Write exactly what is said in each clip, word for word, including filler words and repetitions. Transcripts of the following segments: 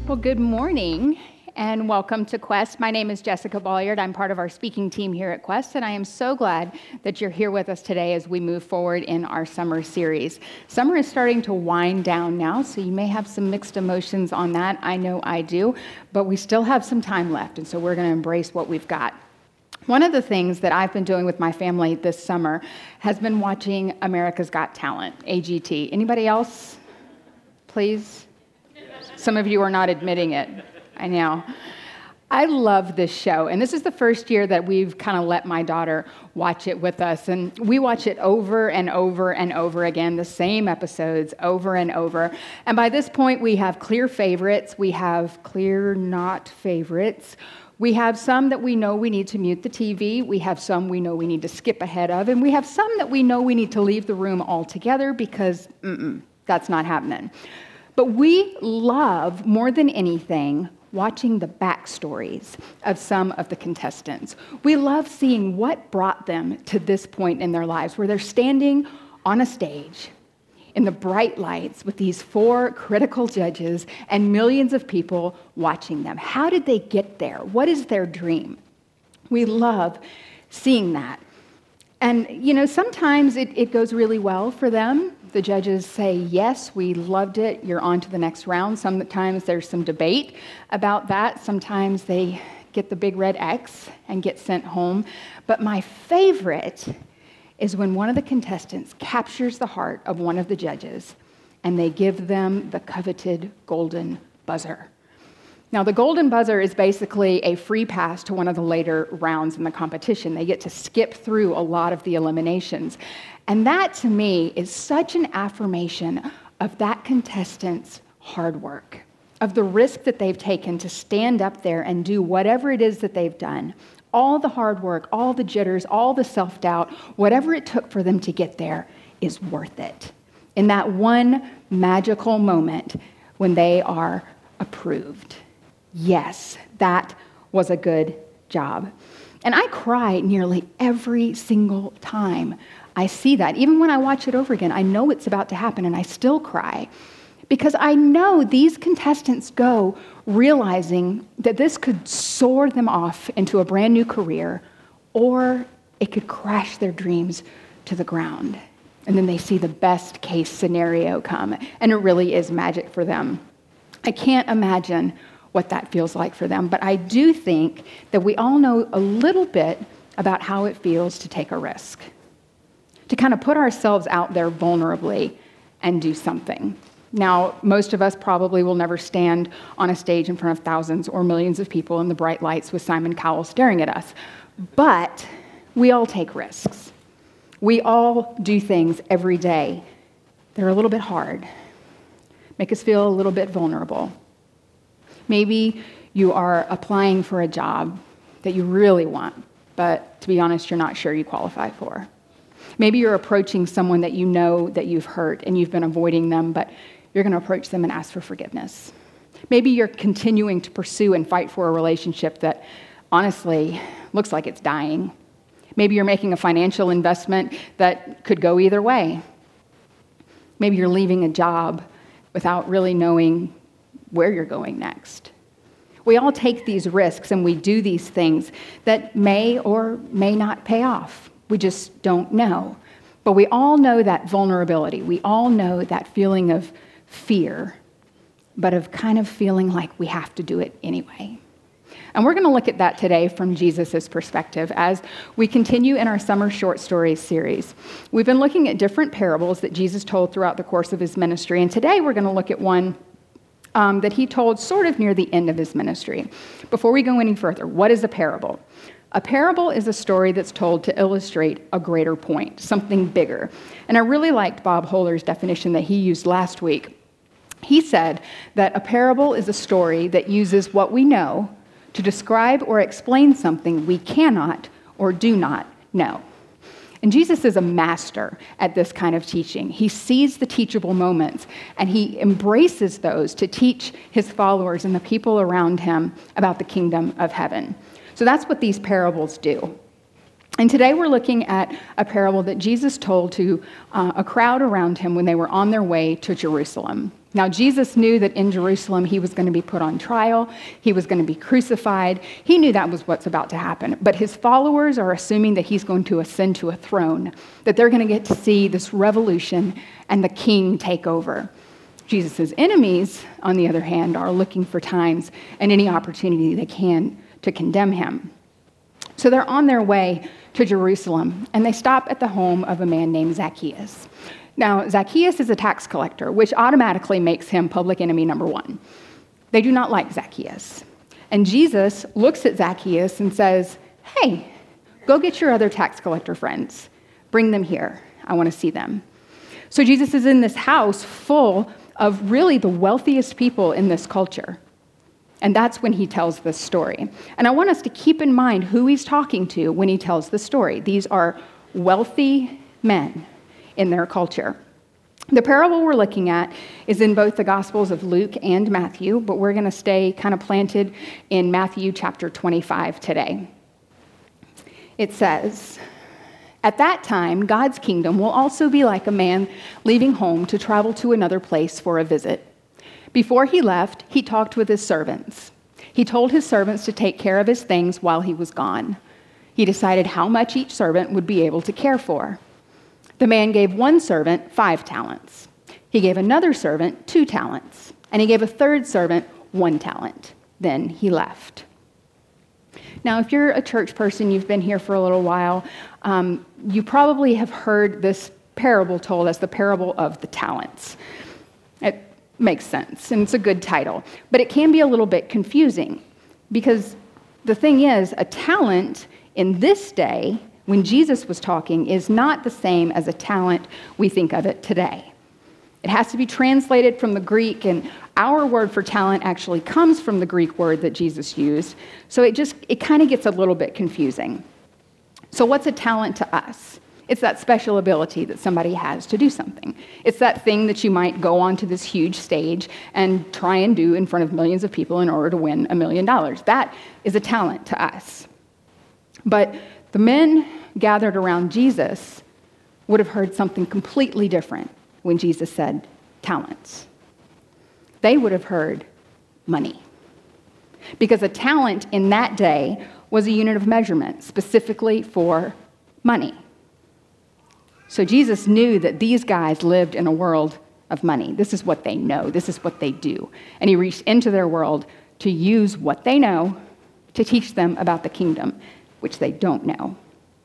Well, good morning and welcome to Quest. My name is Jessica Bolliard. I'm part of our speaking team here at Quest, and I am so glad that you're here with us today as we move forward in our summer series. Summer is starting to wind down now, so you may have some mixed emotions on that. I know I do, but we still have some time left, and so we're going to embrace what we've got. One of the things that I've been doing with my family this summer has been watching America's Got Talent, A G T. Anybody else? Please? Some of you are not admitting it. I know. I love this show, and this is the first year that we've kind of let my daughter watch it with us, and we watch it over and over and over again, the same episodes over and over. And by this point, we have clear favorites. We have clear not favorites. We have some that we know we need to mute the T V. We have some we know we need to skip ahead of, and we have some that we know we need to leave the room altogether because mm-mm, that's not happening. But we love, more than anything, watching the backstories of some of the contestants. We love seeing what brought them to this point in their lives, where they're standing on a stage in the bright lights with these four critical judges and millions of people watching them. How did they get there? What is their dream? We love seeing that. And, you know, sometimes it, it goes really well for them. The judges say, yes, we loved it, you're on to the next round. Sometimes there's some debate about that. Sometimes they get the big red X and get sent home. But my favorite is when one of the contestants captures the heart of one of the judges and they give them the coveted golden buzzer. Now, the golden buzzer is basically a free pass to one of the later rounds in the competition. They get to skip through a lot of the eliminations. And that, to me, is such an affirmation of that contestant's hard work, of the risk that they've taken to stand up there and do whatever it is that they've done. All the hard work, all the jitters, all the self-doubt, whatever it took for them to get there is worth it. In that one magical moment when they are approved. Yes, that was a good job. And I cry nearly every single time I see that. Even when I watch it over again, I know it's about to happen and I still cry. Because I know these contestants go realizing that this could soar them off into a brand new career, or it could crash their dreams to the ground. And then they see the best case scenario come, and it really is magic for them. I can't imagine what that feels like for them, but I do think that we all know a little bit about how it feels to take a risk, to kind of put ourselves out there vulnerably and do something. Now, most of us probably will never stand on a stage in front of thousands or millions of people in the bright lights with Simon Cowell staring at us, but we all take risks. We all do things every day that are a little bit hard, make us feel a little bit vulnerable. Maybe you are applying for a job that you really want, but to be honest, you're not sure you qualify for. Maybe you're approaching someone that you know that you've hurt and you've been avoiding them, but you're going to approach them and ask for forgiveness. Maybe you're continuing to pursue and fight for a relationship that honestly looks like it's dying. Maybe you're making a financial investment that could go either way. Maybe you're leaving a job without really knowing where you're going next. We all take these risks and we do these things that may or may not pay off. We just don't know. But we all know that vulnerability. We all know that feeling of fear, but of kind of feeling like we have to do it anyway. And we're going to look at that today from Jesus' perspective as we continue in our summer short stories series. We've been looking at different parables that Jesus told throughout the course of his ministry, and today we're going to look at one Um, that he told sort of near the end of his ministry. Before we go any further, what is a parable? A parable is a story that's told to illustrate a greater point, something bigger. And I really liked Bob Holler's definition that he used last week. He said that a parable is a story that uses what we know to describe or explain something we cannot or do not know. And Jesus is a master at this kind of teaching. He sees the teachable moments, and he embraces those to teach his followers and the people around him about the kingdom of heaven. So that's what these parables do. And today we're looking at a parable that Jesus told to uh, a crowd around him when they were on their way to Jerusalem. Now, Jesus knew that in Jerusalem he was going to be put on trial, he was going to be crucified. He knew that was what's about to happen. But his followers are assuming that he's going to ascend to a throne, that they're going to get to see this revolution and the king take over. Jesus' enemies, on the other hand, are looking for times and any opportunity they can to condemn him. So they're on their way to Jerusalem, and they stop at the home of a man named Zacchaeus. Now, Zacchaeus is a tax collector, which automatically makes him public enemy number one. They do not like Zacchaeus. And Jesus looks at Zacchaeus and says, hey, go get your other tax collector friends. Bring them here. I want to see them. So Jesus is in this house full of really the wealthiest people in this culture. And that's when he tells this story. And I want us to keep in mind who he's talking to when he tells the story. These are wealthy men in their culture. The parable we're looking at is in both the Gospels of Luke and Matthew, but we're going to stay kind of planted in Matthew chapter twenty-five today. It says, at that time, God's kingdom will also be like a man leaving home to travel to another place for a visit. Before he left, he talked with his servants. He told his servants to take care of his things while he was gone. He decided how much each servant would be able to care for. The man gave one servant five talents. He gave another servant two talents, and he gave a third servant one talent. Then he left. Now, if you're a church person, you've been here for a little while, um, you probably have heard this parable told as the parable of the talents. It makes sense, and it's a good title, but it can be a little bit confusing because the thing is, a talent in this day, when Jesus was talking, is not the same as a talent we think of it today. It has to be translated from the Greek, and our word for talent actually comes from the Greek word that Jesus used, so it just, it kind of gets a little bit confusing. So what's a talent to us? It's that special ability that somebody has to do something. It's that thing that you might go onto this huge stage and try and do in front of millions of people in order to win a million dollars. That is a talent to us. But the men gathered around Jesus would have heard something completely different when Jesus said talents. They would have heard money. Because a talent in that day was a unit of measurement specifically for money. So Jesus knew that these guys lived in a world of money. This is what they know. This is what they do. And he reached into their world to use what they know to teach them about the kingdom, which they don't know.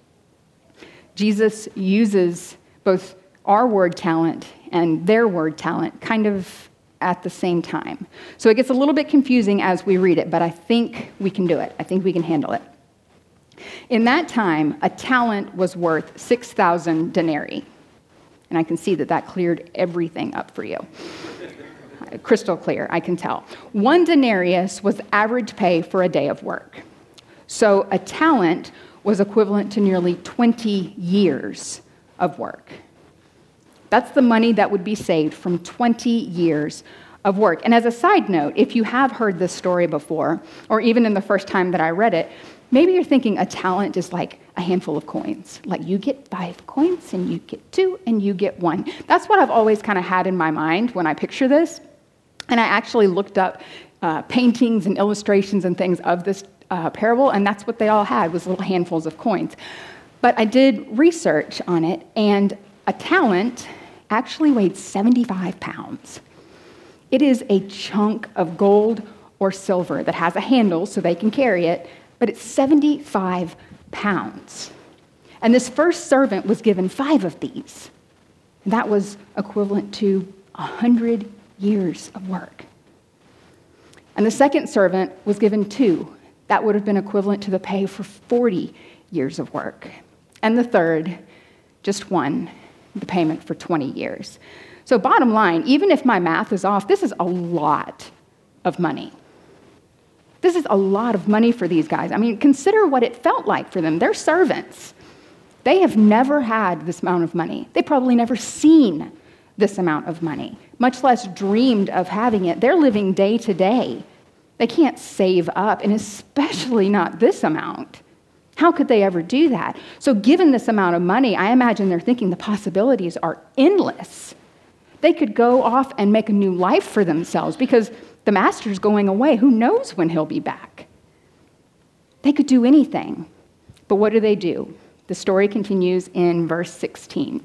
Jesus uses both our word talent and their word talent kind of at the same time. So it gets a little bit confusing as we read it, but I think we can do it. I think we can handle it. In that time, a talent was worth six thousand denarii. And I can see that that cleared everything up for you. Crystal clear, I can tell. One denarius was average pay for a day of work. So a talent was equivalent to nearly twenty years of work. That's the money that would be saved from twenty years of work. And as a side note, if you have heard this story before, or even in the first time that I read it, maybe you're thinking a talent is like a handful of coins. Like you get five coins and you get two and you get one. That's what I've always kind of had in my mind when I picture this. And I actually looked up uh, paintings and illustrations and things of this uh, parable, and that's what they all had, was little handfuls of coins. But I did research on it, and a talent actually weighed seventy-five pounds. It is a chunk of gold or silver that has a handle so they can carry it, but it's seventy-five pounds. And this first servant was given five of these. That was equivalent to one hundred years of work. And the second servant was given two. That would have been equivalent to the pay for forty years of work. And the third, just one, the payment for twenty years. So bottom line, even if my math is off, this is a lot of money. This is a lot of money for these guys. I mean, consider what it felt like for them. They're servants. They have never had this amount of money. They've probably never seen this amount of money, much less dreamed of having it. They're living day to day. They can't save up, and especially not this amount. How could they ever do that? So given this amount of money, I imagine they're thinking the possibilities are endless. They could go off and make a new life for themselves because the master's going away. Who knows when he'll be back? They could do anything. But what do they do? The story continues in verse sixteen.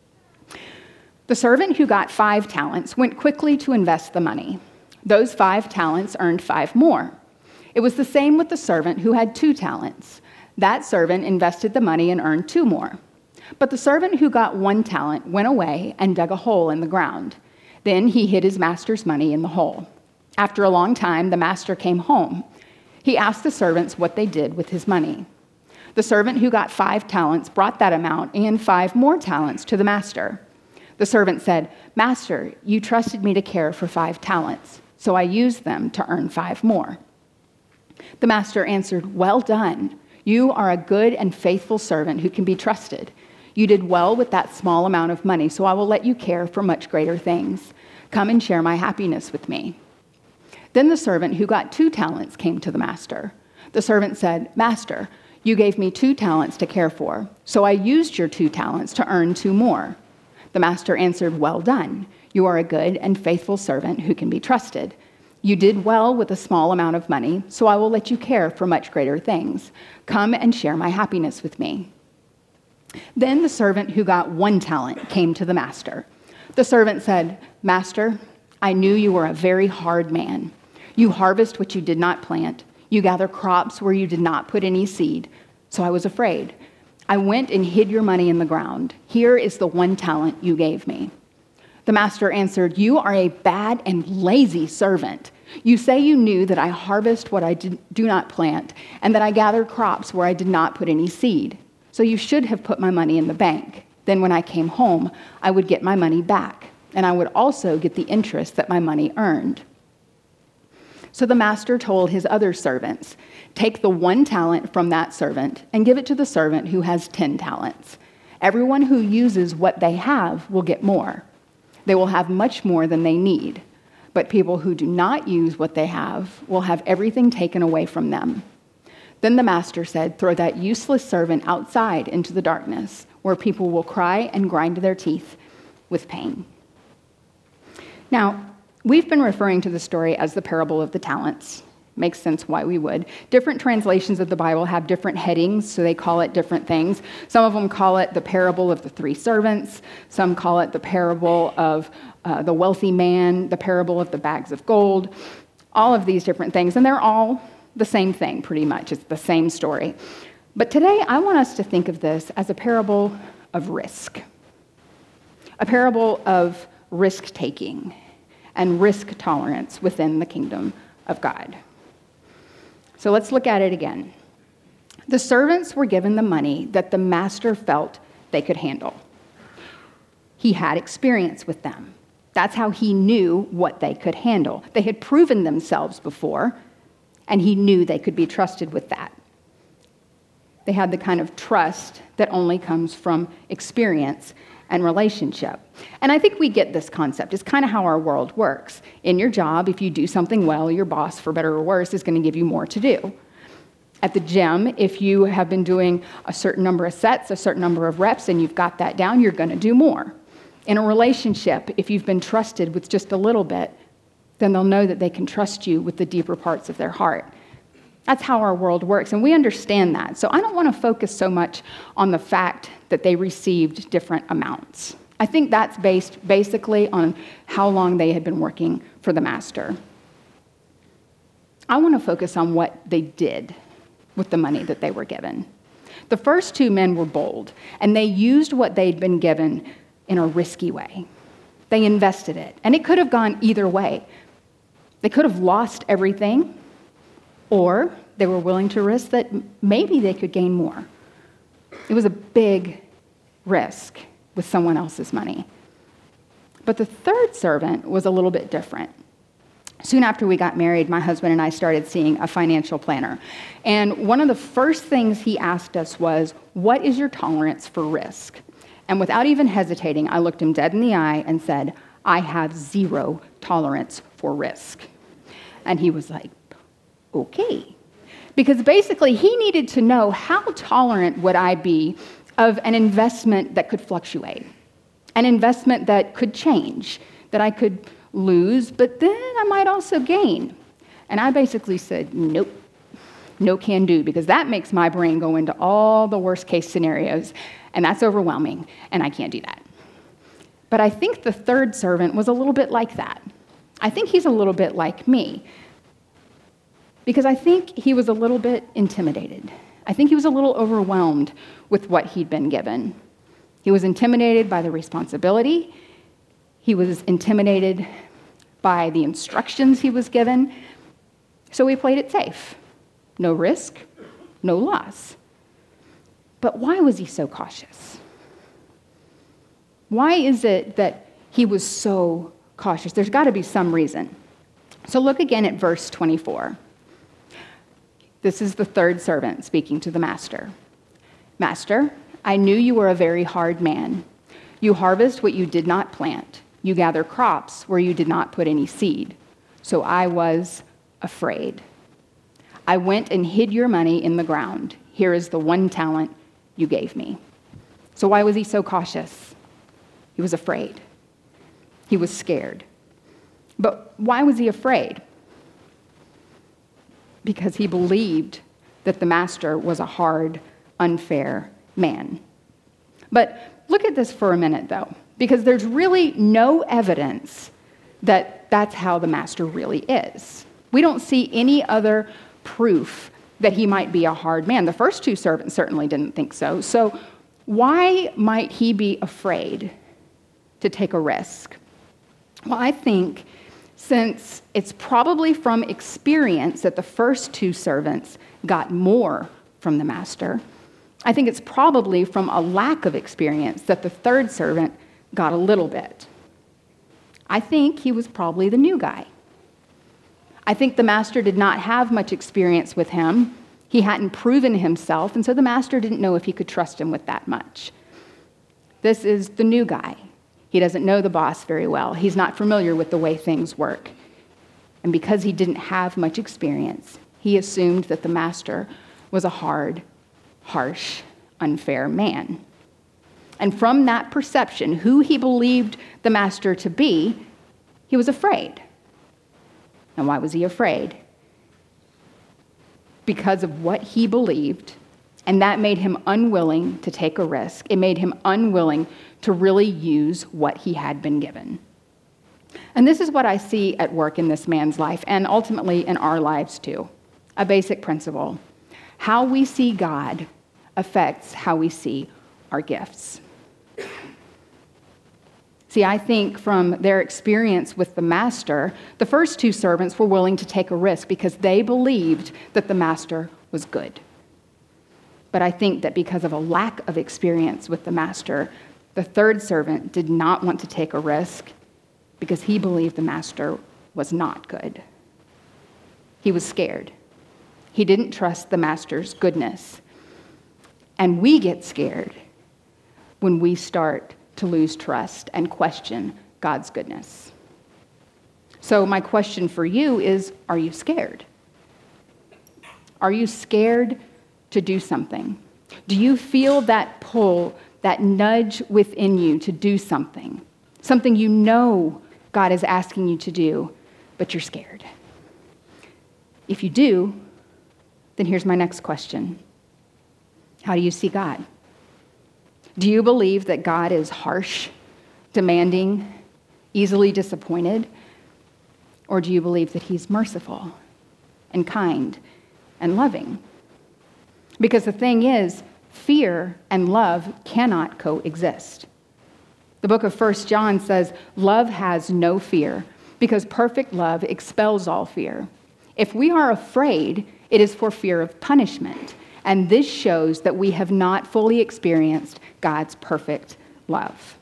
The servant who got five talents went quickly to invest the money. Those five talents earned five more. It was the same with the servant who had two talents. That servant invested the money and earned two more. But the servant who got one talent went away and dug a hole in the ground. Then he hid his master's money in the hole. After a long time, the master came home. He asked the servants what they did with his money. The servant who got five talents brought that amount and five more talents to the master. The servant said, "Master, you trusted me to care for five talents, so I used them to earn five more." The master answered, "Well done. You are a good and faithful servant who can be trusted. You did well with that small amount of money, so I will let you care for much greater things. Come and share my happiness with me." Then the servant who got two talents came to the master. The servant said, "Master, you gave me two talents to care for, so I used your two talents to earn two more." The master answered, "Well done. You are a good and faithful servant who can be trusted. You did well with a small amount of money, so I will let you care for much greater things. Come and share my happiness with me." Then the servant who got one talent came to the master. The servant said, "Master, I knew you were a very hard man. You harvest what you did not plant. You gather crops where you did not put any seed. So I was afraid. I went and hid your money in the ground. Here is the one talent you gave me." The master answered, "You are a bad and lazy servant. You say you knew that I harvest what I did, do not plant, and that I gather crops where I did not put any seed. So you should have put my money in the bank. Then when I came home, I would get my money back, and I would also get the interest that my money earned." So the master told his other servants, "Take the one talent from that servant and give it to the servant who has ten talents. Everyone who uses what they have will get more. They will have much more than they need. But people who do not use what they have will have everything taken away from them." Then the master said, "Throw that useless servant outside into the darkness, where people will cry and grind their teeth with pain." Now, we've been referring to the story as the parable of the talents. Makes sense why we would. Different translations of the Bible have different headings, so they call it different things. Some of them call it the parable of the three servants. Some call it the parable of uh, the wealthy man, the parable of the bags of gold, all of these different things. And they're all the same thing, pretty much. It's the same story. But today, I want us to think of this as a parable of risk, a parable of risk-taking and risk tolerance within the kingdom of God. So let's look at it again. The servants were given the money that the master felt they could handle. He had experience with them. That's how he knew what they could handle. They had proven themselves before, and he knew they could be trusted with that. They had the kind of trust that only comes from experience and relationship. And I think we get this concept. It's kind of how our world works. In your job, if you do something well, your boss, for better or worse, is going to give you more to do. At the gym, if you have been doing a certain number of sets, a certain number of reps, and you've got that down, you're going to do more. In a relationship, if you've been trusted with just a little bit, then they'll know that they can trust you with the deeper parts of their heart. That's how our world works, and we understand that. So I don't want to focus so much on the fact that they received different amounts. I think that's based basically on how long they had been working for the master. I want to focus on what they did with the money that they were given. The first two men were bold, and they used what they'd been given in a risky way. They invested it, and it could have gone either way. They could have lost everything, or they were willing to risk that maybe they could gain more. It was a big risk with someone else's money. But the third servant was a little bit different. Soon after we got married, my husband and I started seeing a financial planner. And one of the first things he asked us was, "What is your tolerance for risk?" And without even hesitating, I looked him dead in the eye and said, "I have zero tolerance for risk." And he was like, "Okay." Because basically, he needed to know, how tolerant would I be of an investment that could fluctuate? an investment that could change, that I could lose, but then I might also gain. And I basically said, nope, no can do, because that makes my brain go into all the worst case scenarios, and that's overwhelming, and I can't do that. But I think the third servant was a little bit like that. I think he's a little bit like me, because I think he was a little bit intimidated. I think he was a little overwhelmed with what he'd been given. He was intimidated by the responsibility. He was intimidated by the instructions he was given. So he played it safe. No risk, no loss. But why was he so cautious? Why is it that he was so cautious? There's got to be some reason. So look again at verse twenty-four. This is the third servant speaking to the master. Master, I knew you were a very hard man. You harvest what you did not plant. You gather crops where you did not put any seed. So I was afraid. I went and hid your money in the ground. Here is the one talent you gave me. So why was he so cautious? He was afraid. He was scared. But why was he afraid? Because he believed that the master was a hard, unfair man. But look at this for a minute, though, because there's really no evidence that that's how the master really is. We don't see any other proof that he might be a hard man. The first two servants certainly didn't think so. So why might he be afraid to take a risk? Well, I think since it's probably from experience that the first two servants got more from the master, I think it's probably from a lack of experience that the third servant got a little bit. I think he was probably the new guy. I think the master did not have much experience with him. He hadn't proven himself, and so the master didn't know if he could trust him with that much. This is the new guy. He doesn't know the boss very well. He's not familiar with the way things work. And because he didn't have much experience, he assumed that the master was a hard, harsh, unfair man. And from that perception, who he believed the master to be, he was afraid. And why was he afraid? Because of what he believed, and that made him unwilling to take a risk. It made him unwilling to really use what he had been given. And this is what I see at work in this man's life, and ultimately in our lives too. A basic principle. How we see God affects how we see our gifts. See, I think from their experience with the master, the first two servants were willing to take a risk because they believed that the master was good. But I think that because of a lack of experience with the master, the third servant did not want to take a risk because he believed the master was not good. He was scared. He didn't trust the master's goodness. And we get scared when we start to lose trust and question God's goodness. So my question for you is, are you scared? Are you scared to do something? Do you feel that pull, that nudge within you to do something? Something you know God is asking you to do, but you're scared. If you do, then here's my next question. How do you see God? Do you believe that God is harsh, demanding, easily disappointed? Or do you believe that he's merciful and kind and loving? Because the thing is, fear and love cannot coexist. The book of First John says, love has no fear, because perfect love expels all fear. If we are afraid, it is for fear of punishment. And this shows that we have not fully experienced God's perfect love.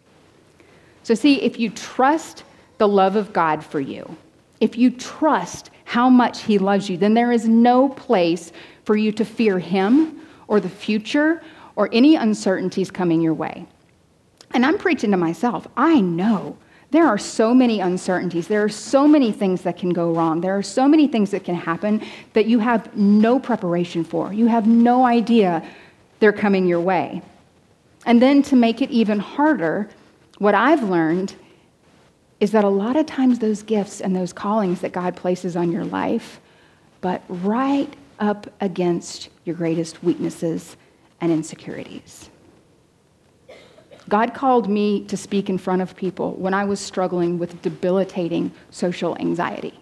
So see, if you trust the love of God for you, if you trust how much he loves you, then there is no place for you to fear him or the future or any uncertainties coming your way. And I'm preaching to myself. I know there are so many uncertainties. There are so many things that can go wrong. There are so many things that can happen that you have no preparation for. You have no idea they're coming your way. And then to make it even harder, What I've learned is that a lot of times those gifts and those callings that God places on your life, but right up against your greatest weaknesses and insecurities. God called me to speak in front of people when I was struggling with debilitating social anxiety.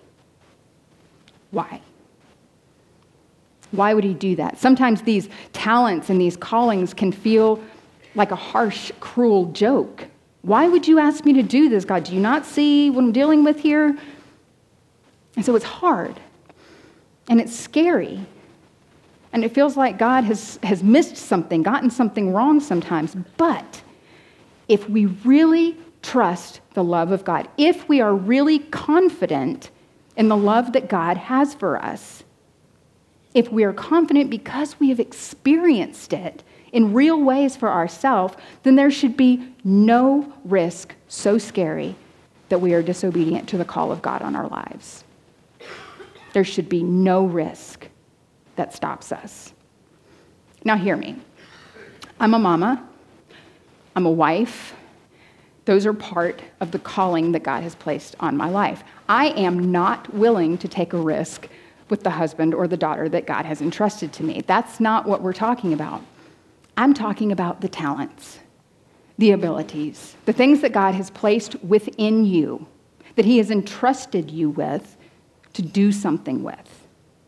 Why? Why would he do that? Sometimes these talents and these callings can feel like a harsh, cruel joke. Why would you ask me to do this, God? Do you not see what I'm dealing with here? And so it's hard, and it's scary, and it feels like God has, has missed something, gotten something wrong sometimes. But if we really trust the love of God, if we are really confident in the love that God has for us, if we are confident because we have experienced it in real ways for ourselves, then there should be no risk so scary that we are disobedient to the call of God on our lives. There should be no risk that stops us. Now hear me. I'm a mama. I'm a wife. Those are part of the calling that God has placed on my life. I am not willing to take a risk with the husband or the daughter that God has entrusted to me. That's not what we're talking about. I'm talking about the talents, the abilities, the things that God has placed within you, that he has entrusted you with to do something with.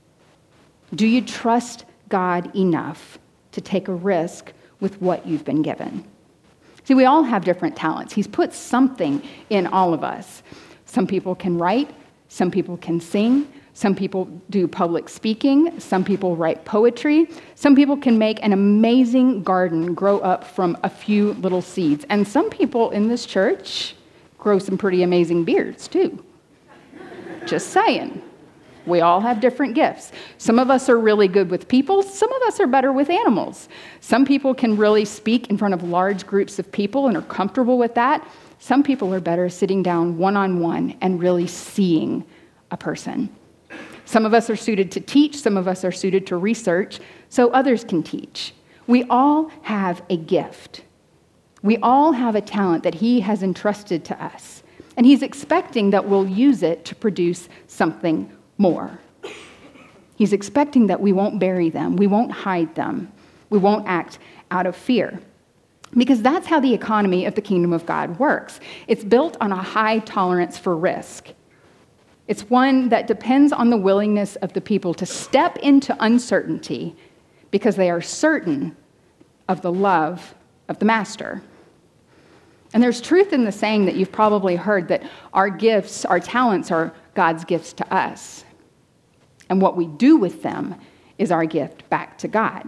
Do you trust God enough to take a risk with what you've been given? See, we all have different talents. He's put something in all of us. Some people can write, some people can sing, some people do public speaking, some people write poetry, some people can make an amazing garden grow up from a few little seeds, and some people in this church grow some pretty amazing beards too. Just saying. We all have different gifts. Some of us are really good with people. Some of us are better with animals. Some people can really speak in front of large groups of people and are comfortable with that. Some people are better sitting down one-on-one and really seeing a person. Some of us are suited to teach. Some of us are suited to research, so others can teach. We all have a gift. We all have a talent that he has entrusted to us, and he's expecting that we'll use it to produce something more. He's expecting that we won't bury them, we won't hide them, we won't act out of fear. Because that's how the economy of the kingdom of God works. It's built on a high tolerance for risk. It's one that depends on the willingness of the people to step into uncertainty because they are certain of the love of the master. And there's truth in the saying that you've probably heard that our gifts, our talents are God's gifts to us. And what we do with them is our gift back to God.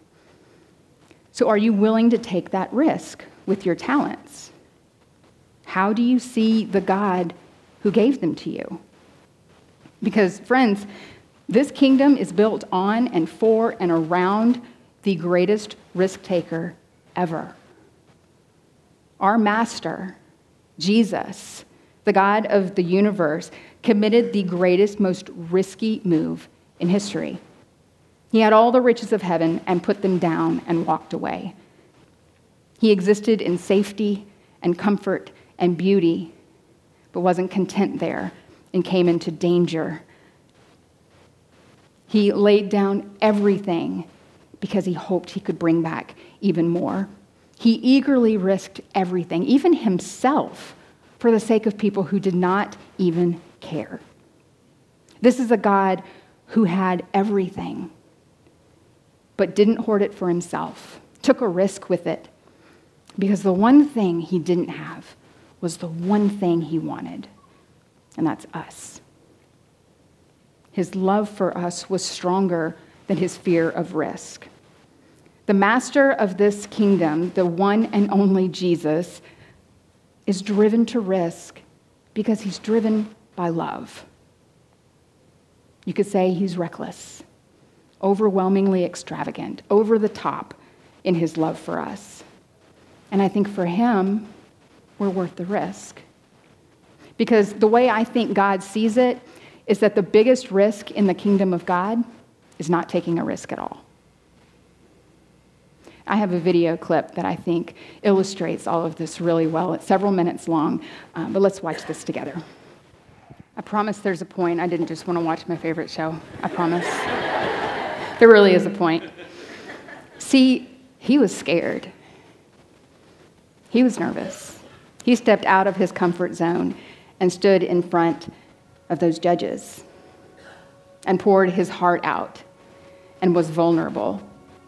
So are you willing to take that risk with your talents? How do you see the God who gave them to you? Because, friends, this kingdom is built on and for and around the greatest risk taker ever. Our master, Jesus, the God of the universe, committed the greatest, most risky move in history. He had all the riches of heaven and put them down and walked away. He existed in safety and comfort and beauty, but wasn't content there and came into danger. He laid down everything because he hoped he could bring back even more. He eagerly risked everything, even himself, for the sake of people who did not even care. This is a God who had everything, but didn't hoard it for himself, took a risk with it, because the one thing he didn't have was the one thing he wanted, and that's us. His love for us was stronger than his fear of risk. The master of this kingdom, the one and only Jesus, is driven to risk because he's driven by love. You could say he's reckless, overwhelmingly extravagant, over the top in his love for us. And I think for him, we're worth the risk. Because the way I think God sees it is that the biggest risk in the kingdom of God is not taking a risk at all. I have a video clip that I think illustrates all of this really well. It's several minutes long, uh, but let's watch this together. I promise there's a point. I didn't just want to watch my favorite show. I promise. There really is a point. See, he was scared. He was nervous. He stepped out of his comfort zone and stood in front of those judges and poured his heart out and was vulnerable.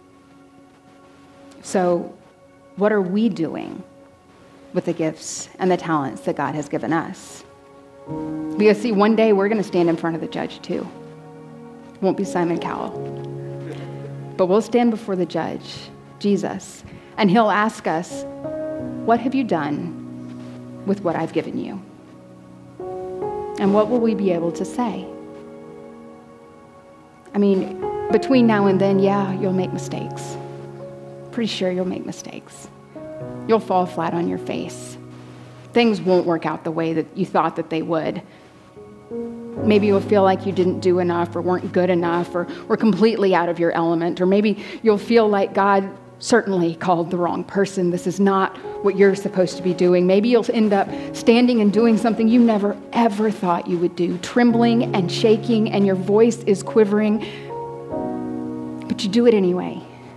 So, what are we doing with the gifts and the talents that God has given us? Because, see, one day we're going to stand in front of the judge too. It won't be Simon Cowell. But we'll stand before the judge, Jesus, and he'll ask us, what have you done with what I've given you? And what will we be able to say? I mean, between now and then, yeah, you'll make mistakes. Pretty sure you'll make mistakes. You'll fall flat on your face. Things won't work out the way that you thought that they would. Maybe you'll feel like you didn't do enough or weren't good enough or were completely out of your element. Or maybe you'll feel like God certainly called the wrong person. This is not what you're supposed to be doing. Maybe you'll end up standing and doing something you never, ever thought you would do, trembling and shaking, and your voice is quivering, but you do it anyway.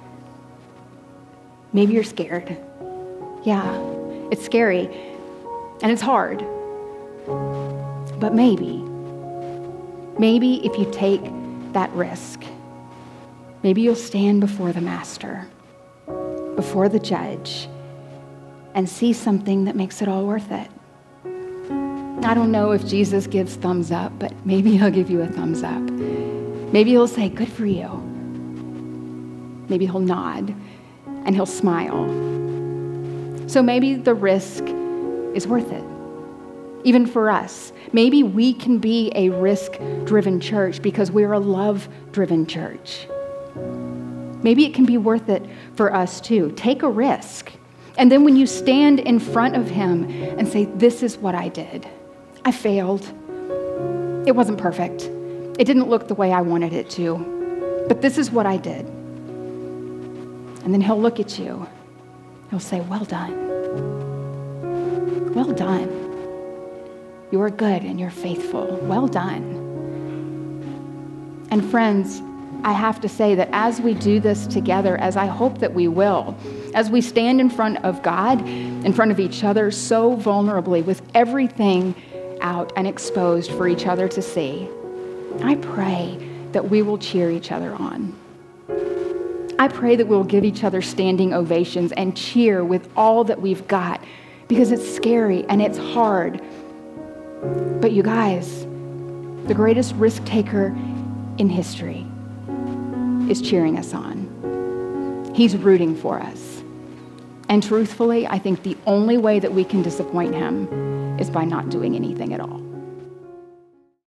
Maybe you're scared. Yeah, it's scary, and it's hard. But maybe, maybe if you take that risk, maybe you'll stand before the master, before the judge, and see something that makes it all worth it. I don't know if Jesus gives thumbs up, but maybe he'll give you a thumbs up. Maybe he'll say, good for you. Maybe he'll nod and he'll smile. So maybe the risk is worth it, even for us. Maybe we can be a risk-driven church because we're a love-driven church. Maybe it can be worth it for us too. Take a risk. And then when you stand in front of him and say, this is what I did. I failed. It wasn't perfect. It didn't look the way I wanted it to. But this is what I did. And then he'll look at you. He'll say, well done. Well done. You are good and you're faithful. Well done. And friends, I have to say that as we do this together, as I hope that we will, as we stand in front of God, in front of each other so vulnerably with everything out and exposed for each other to see, I pray that we will cheer each other on. I pray that we'll give each other standing ovations and cheer with all that we've got, because it's scary and it's hard. But you guys, the greatest risk taker in history is cheering us on. He's rooting for us. And truthfully, I think the only way that we can disappoint him is by not doing anything at all.